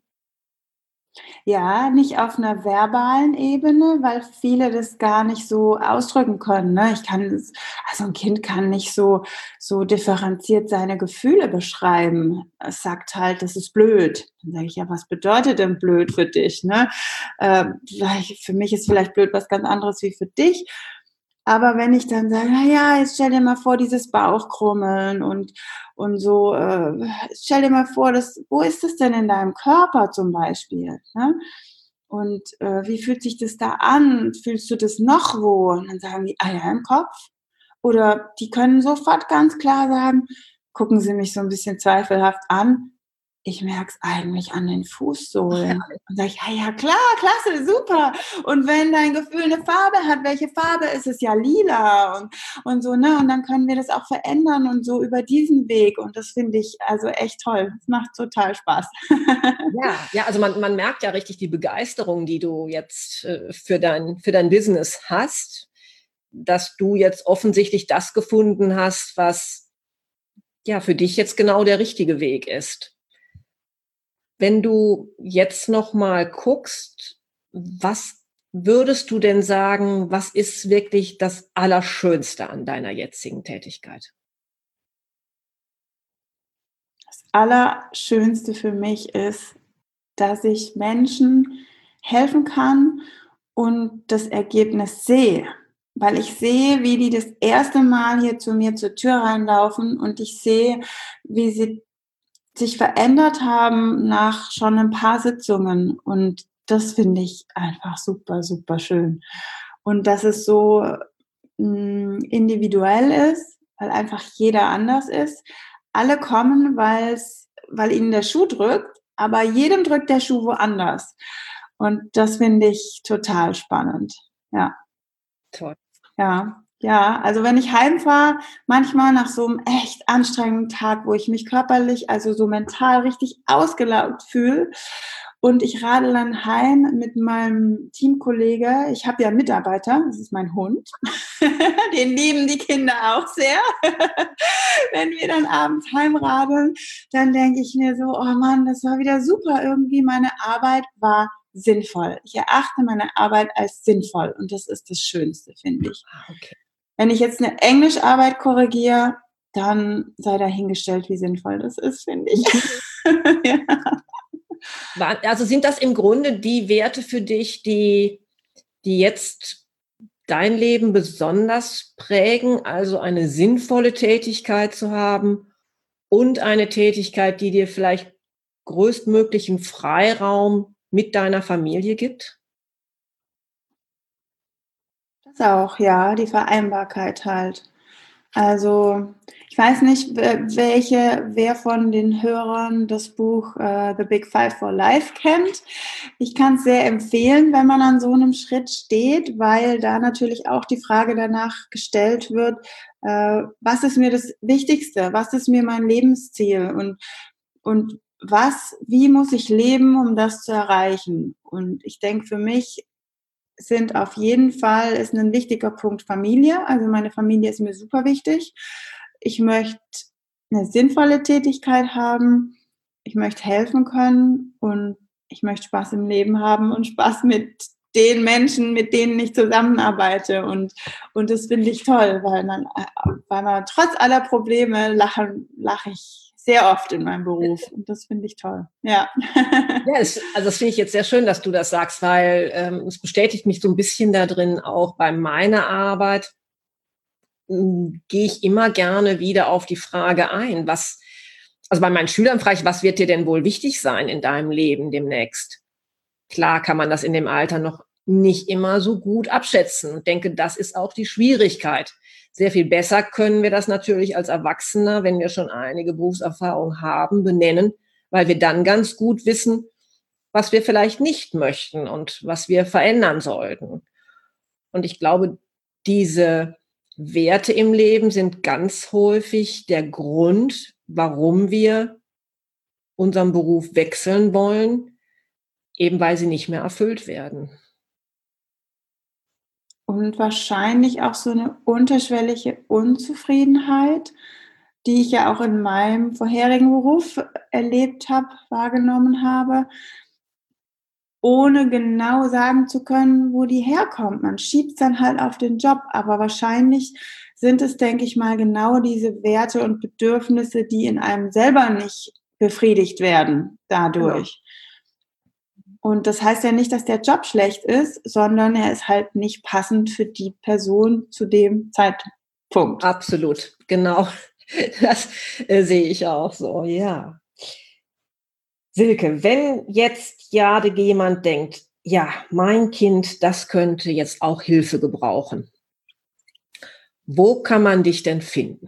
Ja, nicht auf einer verbalen Ebene, weil viele das gar nicht so ausdrücken können, ne? Ich kann es also ein Kind kann nicht so so differenziert seine Gefühle beschreiben. Es sagt halt: „Das ist blöd.“ Dann sage ich: „Ja, was bedeutet denn blöd für dich, ne?“ Ähm, sage ich: „Für mich ist vielleicht blöd was ganz anderes wie für dich.“ Aber wenn ich dann sage, na ja, jetzt stell dir mal vor, dieses Bauchkrummeln und, und so, äh, stell dir mal vor, das, wo ist das denn in deinem Körper zum Beispiel? Ne? Und äh, wie fühlt sich das da an? Fühlst du das noch wo? Und dann sagen die, ah ja, im Kopf. Oder die können sofort ganz klar sagen, gucken sie mich so ein bisschen zweifelhaft an, ich merke es eigentlich an den Fußsohlen. Und sage ich, ja, ja, klar, klasse, super. Und wenn dein Gefühl eine Farbe hat, welche Farbe ist es? Ja, lila und, und so, ne? Und dann können wir das auch verändern und so über diesen Weg. Und das finde ich also echt toll. Es macht total Spaß. Ja, ja, also man, man merkt ja richtig die Begeisterung, die du jetzt äh, für dein, für dein Business hast, dass du jetzt offensichtlich das gefunden hast, was ja für dich jetzt genau der richtige Weg ist. Wenn du jetzt noch mal guckst, was würdest du denn sagen, was ist wirklich das Allerschönste an deiner jetzigen Tätigkeit? Das Allerschönste für mich ist, dass ich Menschen helfen kann und das Ergebnis sehe. Weil ich sehe, wie die das erste Mal hier zu mir zur Tür reinlaufen und ich sehe, wie sie sich verändert haben nach schon ein paar Sitzungen. Und das finde ich einfach super, super schön. Und dass es so mh, individuell ist, weil einfach jeder anders ist. Alle kommen, weil's, weil ihnen der Schuh drückt, aber jedem drückt der Schuh woanders. Und das finde ich total spannend. Ja. Toll. Ja, ja, also wenn ich heimfahre, manchmal nach so einem echt anstrengenden Tag, wo ich mich körperlich, also so mental richtig ausgelaugt fühle und ich radel dann heim mit meinem Teamkollege. Ich habe ja 'n Mitarbeiter, das ist mein Hund. Den lieben die Kinder auch sehr. Wenn wir dann abends heimradeln, dann denke ich mir so: „Oh Mann, das war wieder super irgendwie. Meine Arbeit war sinnvoll.“ Ich erachte meine Arbeit als sinnvoll und das ist das Schönste, finde ich. Ah, okay. Wenn ich jetzt 'ne Englischarbeit korrigiere, dann sei dahingestellt, wie sinnvoll das ist, finde ich. Ja. Wa- Also sind das im Grunde die Werte für dich, die, die jetzt dein Leben besonders prägen, also eine sinnvolle Tätigkeit zu haben und eine Tätigkeit, die dir vielleicht größtmöglichen Freiraum mit deiner Familie gibt? Das auch, ja, die Vereinbarkeit halt. Also, ich weiß nicht, we welche wer von den Hörern das Buch, äh, „The Big Five for Life“ kennt. Ich kann's sehr empfehlen, wenn man an so 'nem Schritt steht, weil da natürlich auch die Frage danach gestellt wird, äh, was ist mir das Wichtigste? Was ist mir mein Lebensziel? Und und was wie muss ich leben, um das zu erreichen? Und ich denke, für mich sind auf jeden Fall ist ein wichtiger Punkt Familie. Also, meine Familie ist mir super wichtig. Ich möchte eine sinnvolle Tätigkeit haben. Ich möchte helfen können und ich möchte Spaß im Leben haben und Spaß mit den Menschen, mit denen ich zusammenarbeite. Und und das finde ich toll, weil man äh, weil man trotz aller Probleme lachen lache ich sehr oft in meinem Beruf und das finde ich toll. Ja. Ja, es, also das finde ich jetzt sehr schön, dass du das sagst, weil ähm, es bestätigt mich so ein bisschen da drin, auch bei meiner Arbeit ähm, gehe ich immer gerne wieder auf die Frage ein, was, also bei meinen Schülern frage ich, was wird dir denn wohl wichtig sein in deinem Leben demnächst? Klar kann man das in dem Alter noch nicht immer so gut abschätzen und denke, das ist auch die Schwierigkeit. Sehr viel besser können wir das natürlich als Erwachsener, wenn wir schon einige Berufserfahrung haben, benennen, weil wir dann ganz gut wissen, was wir vielleicht nicht möchten und was wir verändern sollten. Und ich glaube, diese Werte im Leben sind ganz häufig der Grund, warum wir unseren Beruf wechseln wollen, eben weil sie nicht mehr erfüllt werden. Und wahrscheinlich auch so eine unterschwellige Unzufriedenheit, die ich ja auch in meinem vorherigen Beruf erlebt habe, wahrgenommen habe, ohne genau sagen zu können, wo die herkommt. Man schiebt's dann halt auf den Job, aber wahrscheinlich sind es, denke ich mal, genau diese Werte und Bedürfnisse, die in einem selber nicht befriedigt werden Genau. dadurch. Und das heißt ja nicht, dass der Job schlecht ist, sondern er ist halt nicht passend für die Person zu dem Zeitpunkt. Absolut, genau. Das äh, sehe ich auch so, ja. Silke, wenn jetzt ja jemand denkt, ja, mein Kind, das könnte jetzt auch Hilfe gebrauchen. Wo kann man dich denn finden?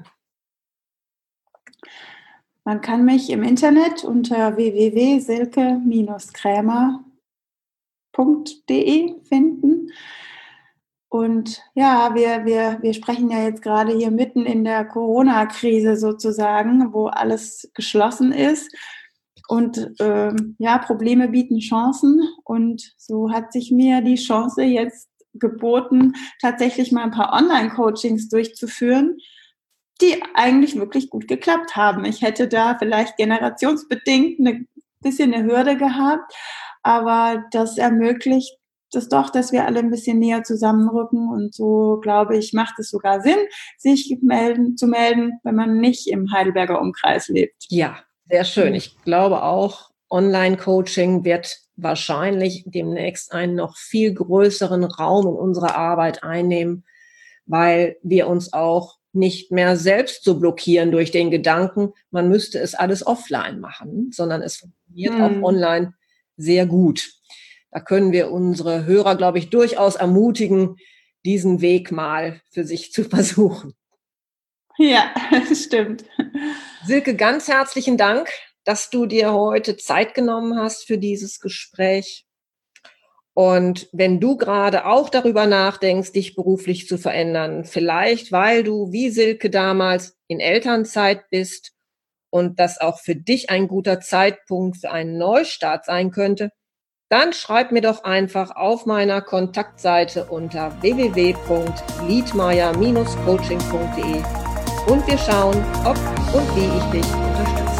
Man kann mich im Internet unter w w w punkt silke Bindestrich krämer punkt d e finden. Und ja, wir, wir, wir sprechen ja jetzt gerade hier mitten in der Corona-Krise sozusagen, wo alles geschlossen ist. Und ähm, ja, Probleme bieten Chancen. Und so hat sich mir die Chance jetzt geboten, tatsächlich mal ein paar Online-Coachings durchzuführen, die eigentlich wirklich gut geklappt haben. Ich hätte da vielleicht generationsbedingt ein bisschen eine Hürde gehabt, aber das ermöglicht das doch, dass wir alle ein bisschen näher zusammenrücken, und so, glaube ich, macht es sogar Sinn, sich melden, zu melden, wenn man nicht im Heidelberger Umkreis lebt. Ja, sehr schön. Ich glaube auch, Online-Coaching wird wahrscheinlich demnächst einen noch viel größeren Raum in unserer Arbeit einnehmen, weil wir uns auch nicht mehr selbst so blockieren durch den Gedanken, man müsste es alles offline machen, sondern es funktioniert hm. auch online sehr gut. Da können wir unsere Hörer, glaube ich, durchaus ermutigen, diesen Weg mal für sich zu versuchen. Ja, stimmt. Silke, ganz herzlichen Dank, dass du dir heute Zeit genommen hast für dieses Gespräch. Und wenn du gerade auch darüber nachdenkst, dich beruflich zu verändern, vielleicht weil du wie Silke damals in Elternzeit bist und das auch für dich ein guter Zeitpunkt für einen Neustart sein könnte, dann schreib mir doch einfach auf meiner Kontaktseite unter w w w punkt liedmeier Bindestrich coaching punkt d e und wir schauen, ob und wie ich dich unterstütze.